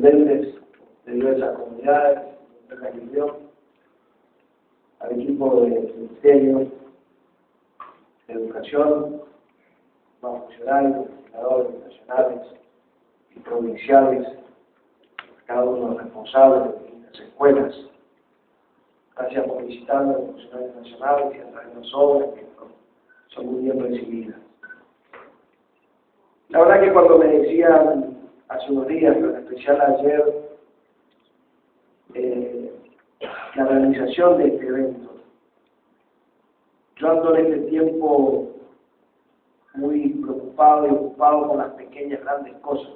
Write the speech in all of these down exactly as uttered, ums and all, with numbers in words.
intendentes de diversas comunidades, de la región, al equipo del Ministerio de Educación, los funcionarios, legisladores nacionales y provinciales, cada uno de los responsables de distintas escuelas. Gracias por visitarnos a los funcionarios nacionales y a través de las obras que son muy bien recibidas. La verdad que cuando me decían hace unos días, pero en especial ayer, eh, la realización de este evento, yo ando en este tiempo muy preocupado y ocupado con las pequeñas, grandes cosas.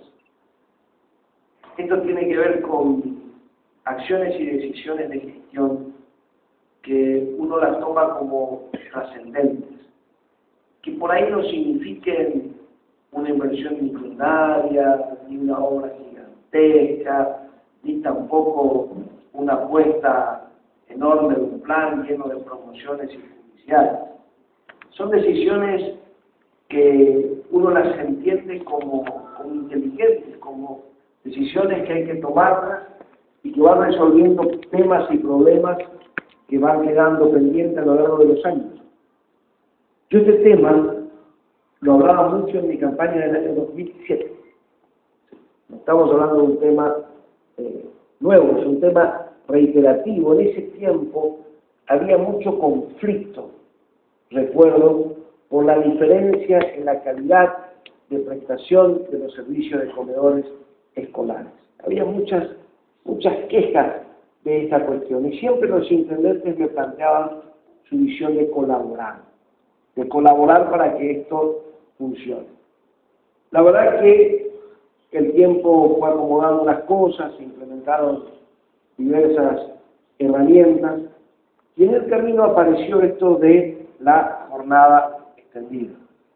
Esto tiene que ver con acciones y decisiones de gestión que uno las toma como trascendentes, que por ahí no signifiquen una inversión millonaria, ni una obra gigantesca, ni tampoco una apuesta enorme de un plan lleno de promociones y publicidades. Son decisiones que uno las entiende como, como inteligentes, como decisiones que hay que tomarlas y que van resolviendo temas y problemas que van quedando pendientes a lo largo de los años. Yo este tema lo hablaba mucho en mi campaña del año dos mil siete. No estamos hablando de un tema eh, nuevo, es un tema reiterativo. En ese tiempo había mucho conflicto, recuerdo, por la diferencia en la calidad de prestación de los servicios de comedores escolares. Había muchas, muchas quejas de esta cuestión y siempre los intendentes me planteaban su visión de colaborar, de colaborar para que esto funcione. La verdad que el tiempo fue acomodando las cosas, se implementaron diversas herramientas y en el camino apareció esto de la jornada extendida.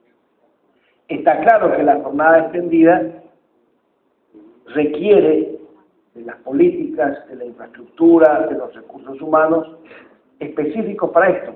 Está claro que la jornada extendida requiere de las políticas, de la infraestructura, de los recursos humanos específicos para esto.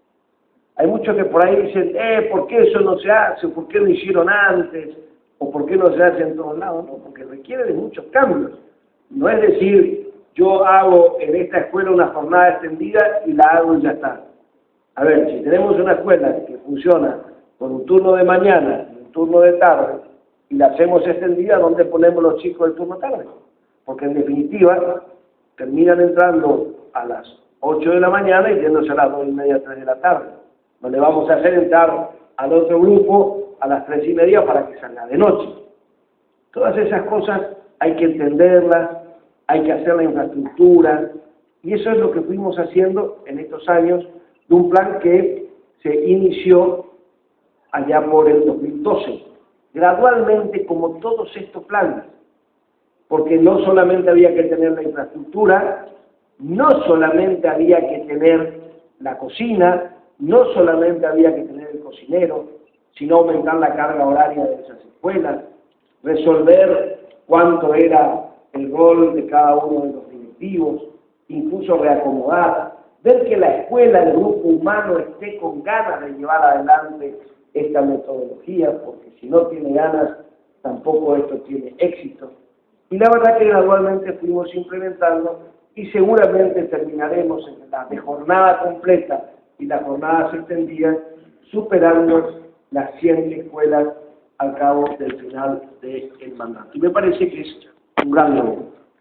Hay muchos que por ahí dicen, eh, ¿por qué eso no se hace? ¿Por qué lo hicieron antes? ¿O por qué no se hace en todos lados? No, porque requiere de muchos cambios. No es decir, yo hago en esta escuela una jornada extendida y la hago y ya está. A ver, si tenemos una escuela que funciona con un turno de mañana y un turno de tarde, y la hacemos extendida, ¿dónde ponemos los chicos del turno tarde? Porque en definitiva, terminan entrando a las ocho de la mañana y yéndose a las dos y media, tres de la tarde. No le vamos a hacer entrar al otro grupo a las tres y media para que salga de noche. Todas esas cosas hay que entenderlas, hay que hacer la infraestructura, y eso es lo que fuimos haciendo en estos años de un plan que se inició allá por el dos mil doce, gradualmente como todos estos planes, porque no solamente había que tener la infraestructura, no solamente había que tener la cocina, no solamente había que tener el cocinero, sino aumentar la carga horaria de esas escuelas, resolver cuánto era el rol de cada uno de los directivos, incluso reacomodar, ver que la escuela, el grupo humano esté con ganas de llevar adelante esta metodología, porque si no tiene ganas, tampoco esto tiene éxito. Y la verdad que gradualmente fuimos implementando y seguramente terminaremos en la de jornada completa y las jornadas extendidas, superando las cien escuelas al cabo del final del mandato. Y me parece que es un gran logro.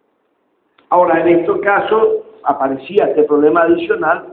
Ahora, en este caso, aparecía este problema adicional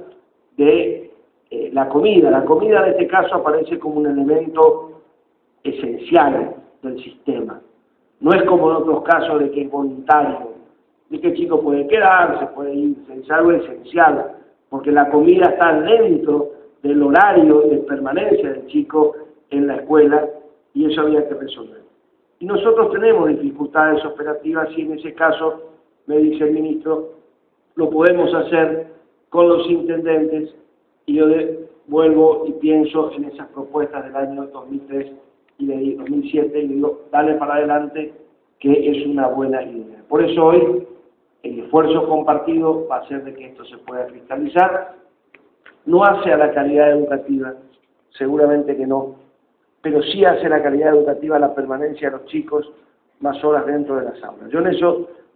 de eh, la comida. La comida, en este caso, aparece como un elemento esencial del sistema. No es como en otros casos de que es voluntario, de que el chico puede quedarse, puede irse, es algo esencial, porque la comida está dentro del horario de permanencia del chico en la escuela y eso había que resolver. Y nosotros tenemos dificultades operativas y en ese caso, me dice el ministro, lo podemos hacer con los intendentes y yo de, vuelvo y pienso en esas propuestas del año dos mil tres y de dos mil siete y digo, dale para adelante que es una buena idea. Por eso hoy el esfuerzo compartido va a hacer de que esto se pueda cristalizar. No hace a la calidad educativa, seguramente que no, pero sí hace a la calidad educativa la permanencia de los chicos más horas dentro de las aulas. Yo en eso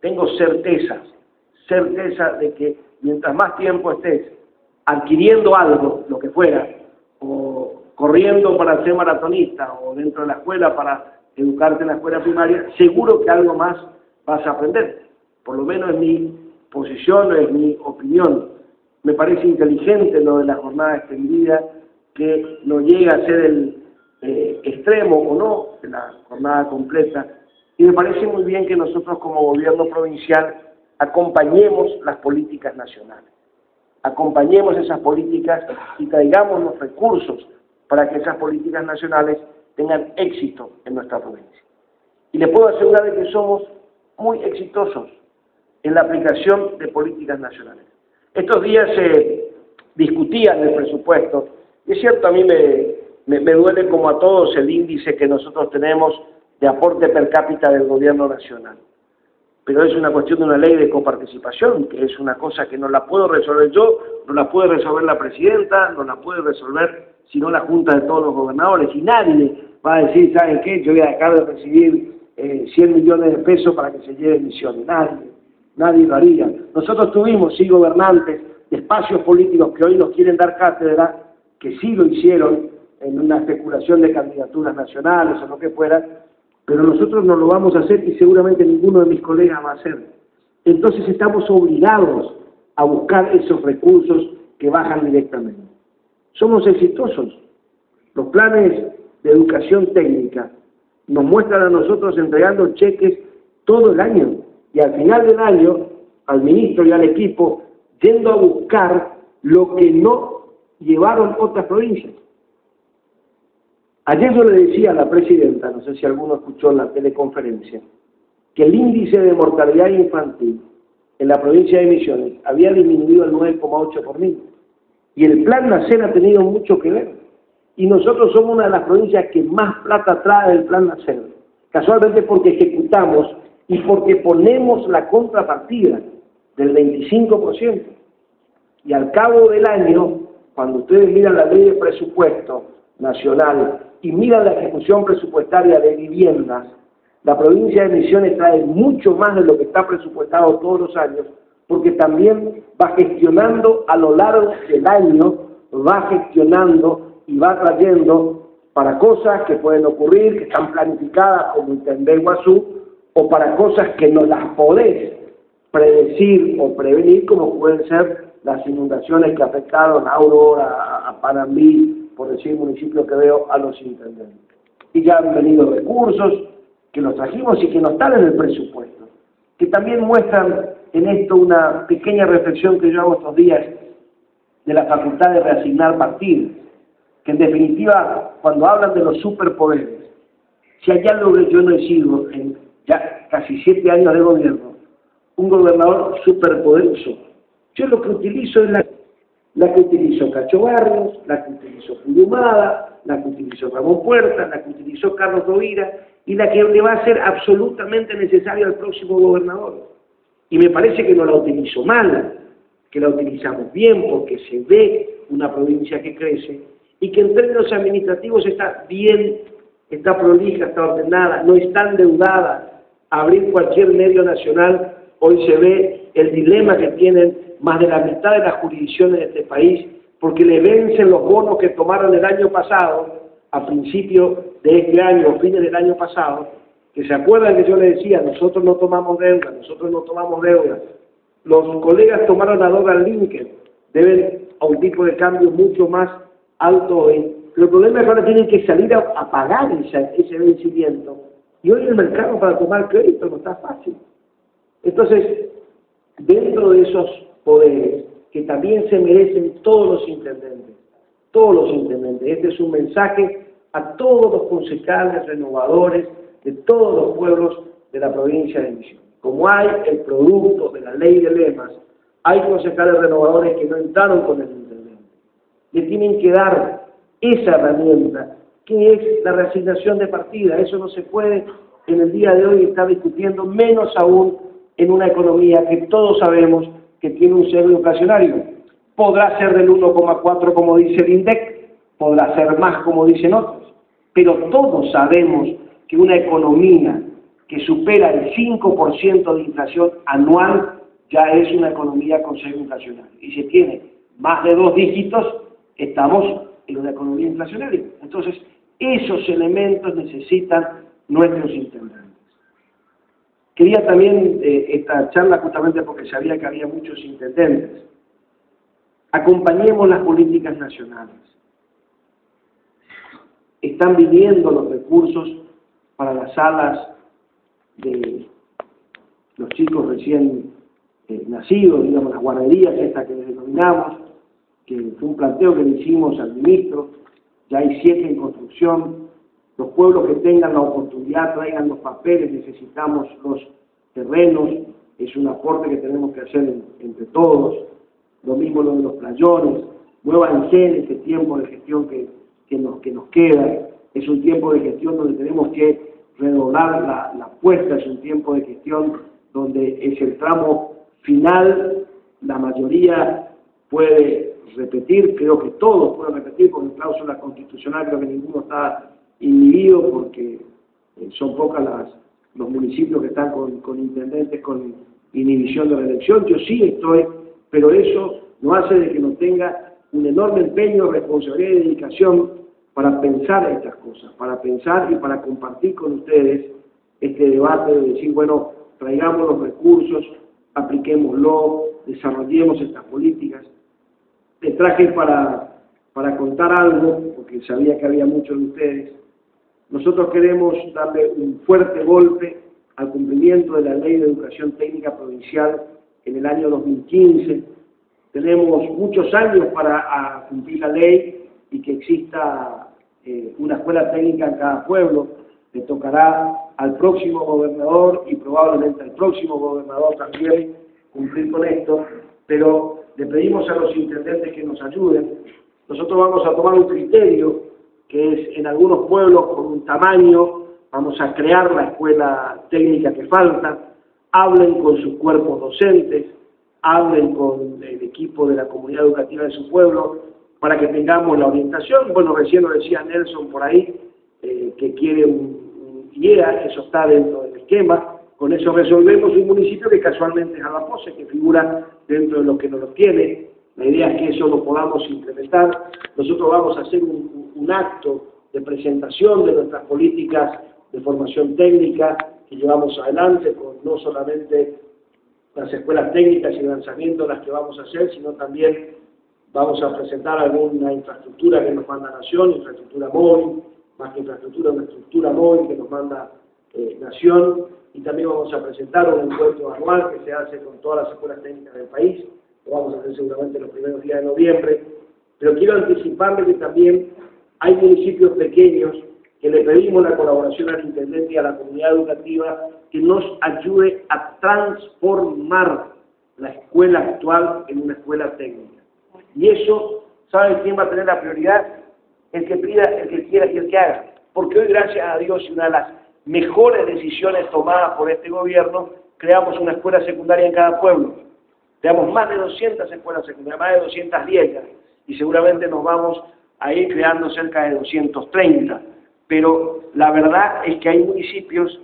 tengo certezas, certeza de que mientras más tiempo estés adquiriendo algo, lo que fuera, o corriendo para ser maratonista, o dentro de la escuela para educarte en la escuela primaria, seguro que algo más vas a aprender. Por lo menos es mi posición, es mi opinión. Me parece inteligente lo de la jornada extendida, que no llega a ser el eh, extremo o no de la jornada completa. Y me parece muy bien que nosotros como gobierno provincial acompañemos las políticas nacionales. Acompañemos esas políticas y traigamos los recursos para que esas políticas nacionales tengan éxito en nuestra provincia. Y les puedo asegurar de que somos muy exitosos en la aplicación de políticas nacionales. Estos días se discutía en el presupuesto, y es cierto, a mí me, me, me duele como a todos el índice que nosotros tenemos de aporte per cápita del gobierno nacional. Pero es una cuestión de una ley de coparticipación, que es una cosa que no la puedo resolver yo, no la puede resolver la presidenta, no la puede resolver sino la Junta de todos los gobernadores, y nadie va a decir, ¿saben qué? Yo voy a dejar de recibir eh, cien millones de pesos para que se lleven misiones. Nadie, nadie lo haría. Nosotros tuvimos, sí, gobernantes de espacios políticos que hoy nos quieren dar cátedra, que sí lo hicieron en una especulación de candidaturas nacionales o lo que fuera, pero nosotros no lo vamos a hacer y seguramente ninguno de mis colegas va a hacer. Entonces estamos obligados a buscar esos recursos que bajan directamente. Somos exitosos. Los planes de educación técnica nos muestran a nosotros entregando cheques todo el año y al final del año al ministro y al equipo yendo a buscar lo que no llevaron otras provincias. Ayer yo le decía a la presidenta, no sé si alguno escuchó en la teleconferencia, que el índice de mortalidad infantil en la provincia de Misiones había disminuido al nueve coma ocho por mil. Y el Plan Nacer ha tenido mucho que ver. Y nosotros somos una de las provincias que más plata trae del Plan Nacer. Casualmente porque ejecutamos y porque ponemos la contrapartida del veinticinco por ciento. Y al cabo del año, cuando ustedes miran la ley de presupuesto nacional y miran la ejecución presupuestaria de viviendas, la provincia de Misiones trae mucho más de lo que está presupuestado todos los años, porque también va gestionando a lo largo del año, va gestionando y va trayendo para cosas que pueden ocurrir, que están planificadas como Itembé, Iguazú, o para cosas que no las podés predecir o prevenir, como pueden ser las inundaciones que afectaron a Aurora, a Panambí, por decir municipio que veo, a los intendentes. Y ya han venido recursos que los trajimos y que no están en el presupuesto, que también muestran en esto una pequeña reflexión que yo hago estos días de la facultad de reasignar partidos, que en definitiva, cuando hablan de los superpoderes, si hay algo que yo no he sido en ya casi siete años de gobierno, un gobernador superpoderoso, yo lo que utilizo es la, la que utilizó Cacho Barrios, la que utilizó Julio Humada, la que utilizó Ramón Puerta, la que utilizó Carlos Rovira, y la que le va a ser absolutamente necesaria al próximo gobernador. Y me parece que no la utilizo mal, que la utilizamos bien, porque se ve una provincia que crece y que en términos administrativos está bien, está prolija, está ordenada, no está endeudada. Abrir cualquier medio nacional, hoy se ve el dilema que tienen más de la mitad de las jurisdicciones de este país, porque le vencen los bonos que tomaron el año pasado, a principio de este año, o fines del año pasado, que se acuerdan que yo les decía, nosotros no tomamos deuda, nosotros no tomamos deuda. Los colegas tomaron a dólar Lincoln, deben a un tipo de cambio mucho más alto hoy. Pero el problema es que ahora tienen que salir a, a pagar ese, ese vencimiento. Y hoy el mercado para tomar crédito no está fácil. Entonces, dentro de esos poderes, que también se merecen todos los intendentes, todos los intendentes, este es un mensaje a todos los concejales renovadores de todos los pueblos de la provincia de Misiones. Como hay el producto de la ley de lemas, hay concejales renovadores que no entraron con el intendente. Le tienen que dar esa herramienta, que es la reasignación de partida. Eso no se puede en el día de hoy estar discutiendo, menos aún en una economía que todos sabemos que tiene un cierre inflacionario. Podrá ser del uno coma cuatro como dice el INDEC, podrá ser más como dicen otros, pero todos sabemos que una economía que supera el cinco por ciento de inflación anual, ya es una economía con sello inflacionario. Y si tiene más de dos dígitos, estamos en una economía inflacionaria. Entonces, esos elementos necesitan nuestros intendentes. Quería también eh, esta charla justamente porque sabía que había muchos intendentes. Acompañemos las políticas nacionales. Están viniendo los recursos para las salas de los chicos recién eh, nacidos, digamos, las guarderías, estas que les denominamos, que fue un planteo que le hicimos al ministro. Ya hay siete en construcción. Los pueblos que tengan la oportunidad traigan los papeles, necesitamos los terrenos, es un aporte que tenemos que hacer en, entre todos. Lo mismo lo de los playones, muévanse en este tiempo de gestión que, que, nos, que nos queda. Es un tiempo de gestión donde tenemos que redoblar la, la apuesta, es un tiempo de gestión donde es el tramo final, la mayoría puede repetir, creo que todos pueden repetir, con cláusula constitucional creo que ninguno está inhibido porque eh, son pocas las, los municipios que están con, con intendentes con inhibición de la elección. Yo sí estoy, pero eso no hace de que no tenga un enorme empeño, responsabilidad y dedicación para pensar estas cosas, para pensar y para compartir con ustedes este debate de decir, bueno, traigamos los recursos, apliquémoslo, desarrollemos estas políticas. Te traje para, para contar algo, porque sabía que había muchos de ustedes. Nosotros queremos darle un fuerte golpe al cumplimiento de la Ley de Educación Técnica Provincial en el año dos mil quince. Tenemos muchos años para a, cumplir la ley y que exista eh, una escuela técnica en cada pueblo. Le tocará al próximo gobernador y probablemente al próximo gobernador también cumplir con esto, pero le pedimos a los intendentes que nos ayuden. Nosotros vamos a tomar un criterio que es en algunos pueblos con un tamaño, vamos a crear la escuela técnica que falta, hablen con sus cuerpos docentes, hablen con el equipo de la comunidad educativa de su pueblo, para que tengamos la orientación. Bueno, recién lo decía Nelson por ahí, eh, que quiere un, un I E A, eso está dentro del esquema. Con eso resolvemos un municipio que casualmente es Alapose, que figura dentro de lo que nos lo tiene. La idea es que eso lo podamos implementar. Nosotros vamos a hacer un, un acto de presentación de nuestras políticas de formación técnica que llevamos adelante, con no solamente las escuelas técnicas y el lanzamiento las que vamos a hacer, sino también vamos a presentar alguna infraestructura que nos manda Nación, infraestructura móvil, más que infraestructura, una estructura móvil que nos manda eh, Nación, y también vamos a presentar un encuentro anual que se hace con todas las escuelas técnicas del país. Lo vamos a hacer seguramente los primeros días de noviembre, pero quiero anticiparle que también hay municipios pequeños que le pedimos la colaboración al intendente y a la comunidad educativa que nos ayude a transformar la escuela actual en una escuela técnica. Y eso, ¿sabe quién va a tener la prioridad? El que pida, el que quiera y el que haga. Porque hoy, gracias a Dios, y una de las mejores decisiones tomadas por este gobierno, creamos una escuela secundaria en cada pueblo. Tenemos más de doscientas escuelas secundarias, más de doscientas diez ya, y seguramente nos vamos a ir creando cerca de doscientas treinta. Pero la verdad es que hay municipios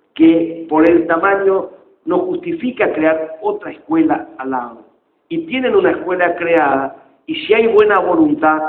que por el tamaño no justifica crear otra escuela al lado. Y tienen una escuela creada, y si hay buena voluntad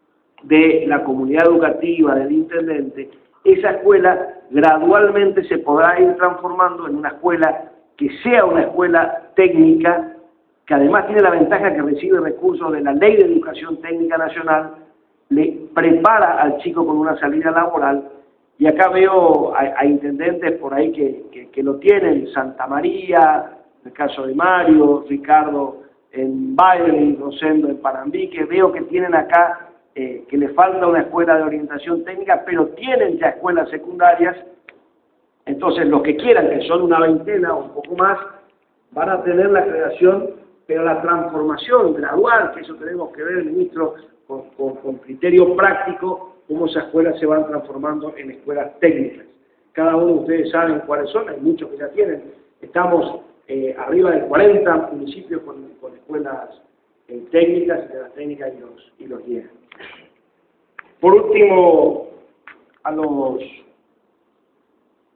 de la comunidad educativa, del intendente, esa escuela gradualmente se podrá ir transformando en una escuela que sea una escuela técnica, que además tiene la ventaja que recibe recursos de la Ley de Educación Técnica Nacional, le prepara al chico con una salida laboral. Y acá veo a, a intendentes por ahí que, que, que lo tienen, Santa María, en el caso de Mario, Ricardo en Baile, Rosendo en Panambí, que veo que tienen acá, eh, que le falta una escuela de orientación técnica, pero tienen ya escuelas secundarias. Entonces los que quieran, que son una veintena o un poco más, van a tener la creación, pero la transformación gradual, que eso tenemos que ver, el ministro, con, con, con criterio práctico, cómo esas escuelas se van transformando en escuelas técnicas. Cada uno de ustedes saben cuáles son, hay muchos que ya tienen. Estamos eh, arriba de cuarenta municipios con, con escuelas eh, técnicas, de las técnicas y los, y los I E A. Por último, a los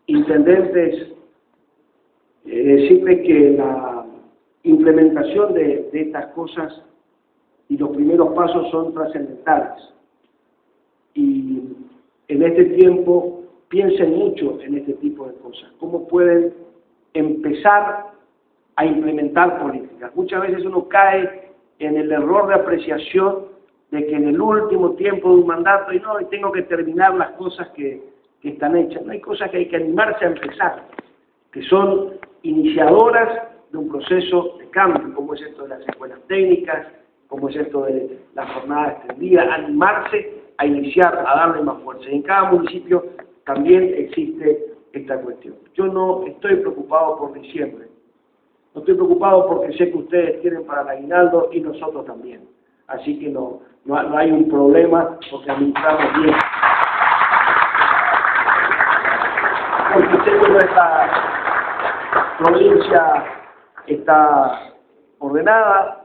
intendentes, eh, decirles que la implementación de, de estas cosas y los primeros pasos son trascendentales. Y en este tiempo piensen mucho en este tipo de cosas, cómo pueden empezar a implementar políticas. Muchas veces uno cae en el error de apreciación de que en el último tiempo de un mandato, y no, y tengo que terminar las cosas que, que están hechas. No, hay cosas que hay que animarse a empezar, que son iniciadoras de un proceso de cambio, como es esto de las escuelas técnicas, como es esto de la jornada extendida, animarse a iniciar, a darle más fuerza. Y en cada municipio también existe esta cuestión. Yo no estoy preocupado por diciembre, no estoy preocupado porque sé que ustedes quieren para el aguinaldo y nosotros también. Así que no, no, no hay un problema porque administramos bien. Porque sé que nuestra provincia está ordenada,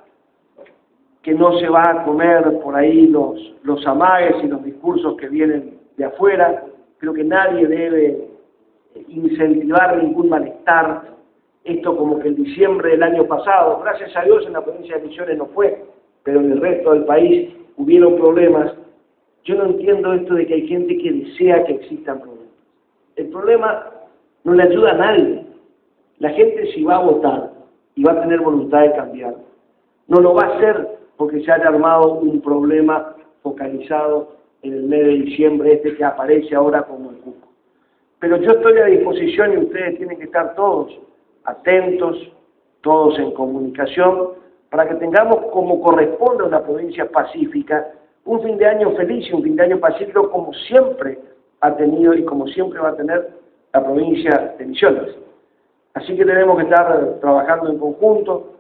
que no se va a comer por ahí los, los amagues y los discursos que vienen de afuera. Creo que nadie debe incentivar ningún malestar. Esto como que el diciembre del año pasado, gracias a Dios en la provincia de Misiones no fue, pero en el resto del país hubieron problemas. Yo no entiendo esto de que hay gente que desea que existan problemas. El problema no le ayuda a nadie. La gente si va a votar y va a tener voluntad de cambiar, no lo va a hacer porque se haya armado un problema focalizado en el mes de diciembre, este que aparece ahora como el cuco. Pero yo estoy a disposición y ustedes tienen que estar todos atentos, todos en comunicación, para que tengamos, como corresponde a una provincia pacífica, un fin de año feliz y un fin de año pacífico como siempre ha tenido y como siempre va a tener la provincia de Misiones. Así que tenemos que estar trabajando en conjunto.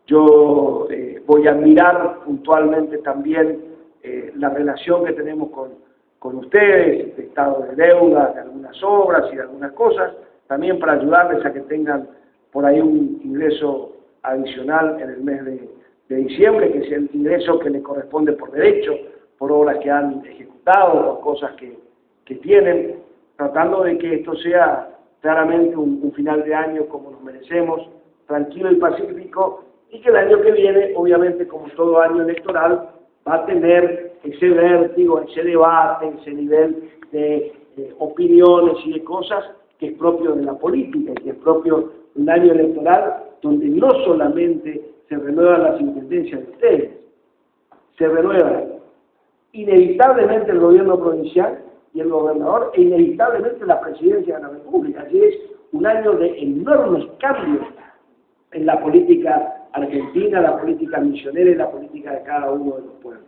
Yo eh, voy a mirar puntualmente también eh, la relación que tenemos con, con ustedes, de estado de deuda, de algunas obras y de algunas cosas, también para ayudarles a que tengan por ahí un ingreso adicional en el mes de, de diciembre, que es el ingreso que les corresponde por derecho, por obras que han ejecutado o cosas que, que tienen, tratando de que esto sea claramente un, un final de año como nos merecemos, tranquilo y pacífico, y que el año que viene, obviamente como todo año electoral, va a tener ese vértigo, ese debate, ese nivel de, de opiniones y de cosas que es propio de la política, y que es propio de un año electoral donde no solamente se renuevan las intendencias de ustedes, se renueva inevitablemente el gobierno provincial y el gobernador, e inevitablemente la presidencia de la República. Así es un año de enormes cambios en la política argentina, la política misionera y la política de cada uno de los pueblos.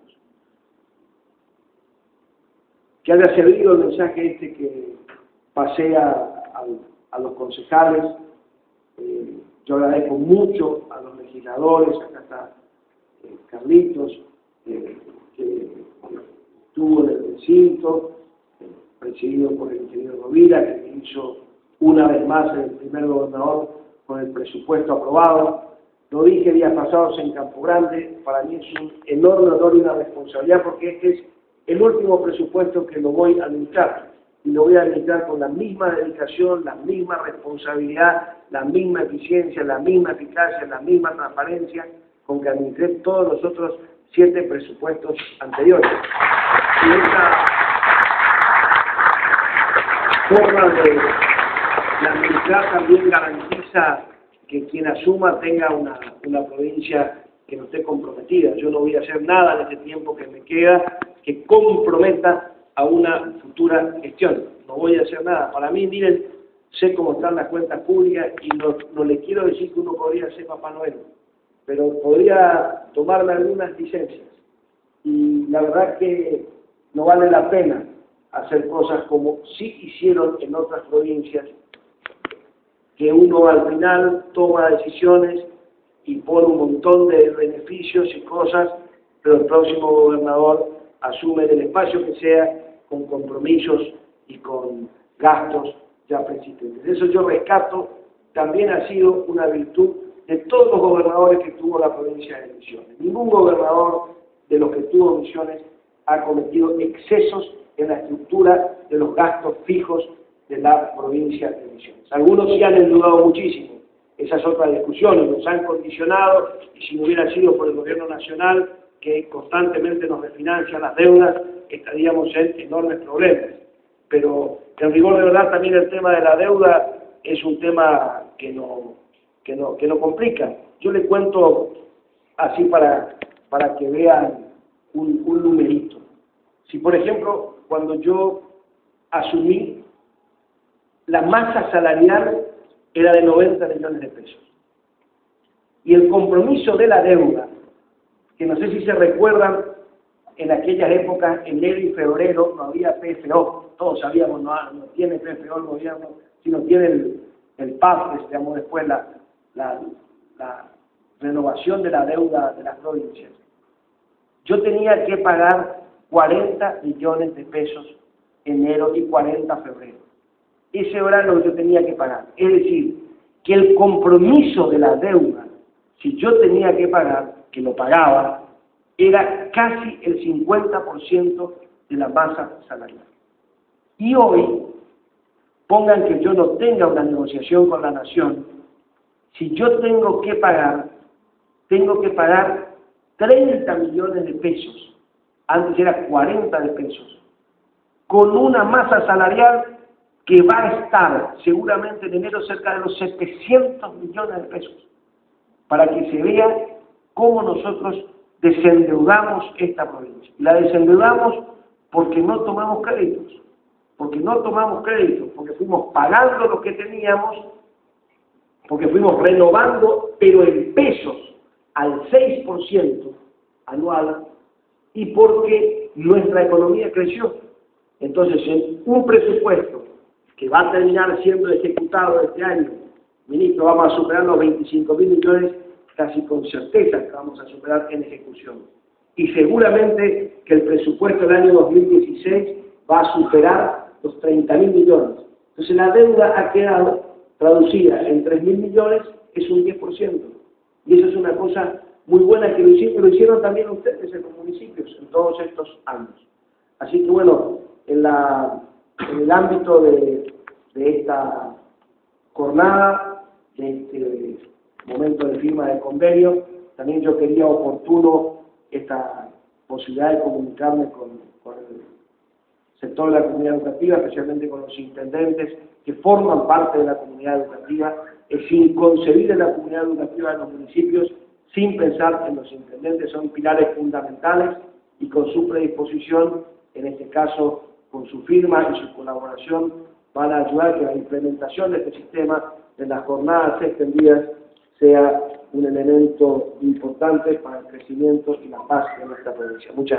Que haya servido el mensaje este que pasé a, a, a los concejales. Eh, yo agradezco mucho a los legisladores, acá está eh, Carlitos, eh, que estuvo en el recinto, eh, presidido por el ingeniero Rovira, que me hizo una vez más el primer gobernador con el presupuesto aprobado. Lo dije días pasados en Campo Grande, para mí es un enorme honor y una responsabilidad porque este es el último presupuesto que lo voy a administrar. Y lo voy a administrar con la misma dedicación, la misma responsabilidad, la misma eficiencia, la misma eficacia, la misma transparencia con que administré todos los otros siete presupuestos anteriores. Y esta forma de, de administrar también garantiza que quien asuma tenga una, una provincia que no esté comprometida. Yo no voy a hacer nada en este tiempo que me queda que comprometa a una futura gestión. No voy a hacer nada. Para mí, miren, sé cómo están las cuentas públicas y no, no le quiero decir que uno podría ser Papá Noel, pero podría tomarme algunas licencias. Y la verdad que no vale la pena hacer cosas como sí hicieron en otras provincias, que uno al final toma decisiones y pone un montón de beneficios y cosas, pero el próximo gobernador asume el espacio que sea con compromisos y con gastos ya preexistentes. Eso yo rescato, también ha sido una virtud de todos los gobernadores que tuvo la provincia de Misiones. Ningún gobernador de los que tuvo Misiones ha cometido excesos en la estructura de los gastos fijos de la provincia de Misiones. Algunos sí han endeudado muchísimo, esa es otra discusión, y nos han condicionado, y si no hubiera sido por el gobierno nacional, que constantemente nos refinancia las deudas, estaríamos en enormes problemas. Pero en rigor de verdad también el tema de la deuda es un tema que no, que no, que no complica. Yo le cuento así para, para que vean un, un numerito. Si por ejemplo, cuando yo asumí, la masa salarial era de noventa millones de pesos. Y el compromiso de la deuda, que no sé si se recuerdan, en aquellas épocas, enero y febrero, no había P F O. Todos sabíamos, no, no tiene P F O el gobierno, sino tiene el, el P A F, digamos, después la, la, la renovación de la deuda de las provincias. Yo tenía que pagar cuarenta millones de pesos enero y cuarenta febrero. Ese era lo que yo tenía que pagar. Es decir, que el compromiso de la deuda, si yo tenía que pagar, que lo pagaba, era casi el cincuenta por ciento de la masa salarial. Y hoy, pongan que yo no tenga una negociación con la Nación, si yo tengo que pagar, tengo que pagar treinta millones de pesos, antes era cuarenta de pesos, con una masa salarial que va a estar seguramente en enero cerca de los setecientos millones de pesos, para que se vea cómo nosotros desendeudamos esta provincia. Y la desendeudamos porque no tomamos créditos, porque no tomamos créditos, porque fuimos pagando lo que teníamos, porque fuimos renovando, pero en pesos, al seis por ciento anual, y porque nuestra economía creció. Entonces, en un presupuesto que va a terminar siendo ejecutado este año, ministro, vamos a superar los veinticinco mil millones, casi con certeza que vamos a superar en ejecución. Y seguramente que el presupuesto del año dos mil dieciséis va a superar los treinta mil millones. Entonces la deuda ha quedado traducida en tres mil millones, es un diez por ciento. Y eso es una cosa muy buena que lo hicieron, lo hicieron también ustedes en los municipios en todos estos años. Así que bueno, en, la, en el ámbito de, de esta jornada, de este momento de firma del convenio, también yo quería oportuno esta posibilidad de comunicarme con, con el sector de la comunidad educativa, especialmente con los intendentes que forman parte de la comunidad educativa. Es inconcebible la comunidad educativa de los municipios sin pensar en los intendentes, son pilares fundamentales y con su predisposición, en este caso con su firma y su colaboración, van a ayudar a que la implementación de este sistema de las jornadas extendidas sea un elemento importante para el crecimiento y la paz de nuestra provincia. Muchas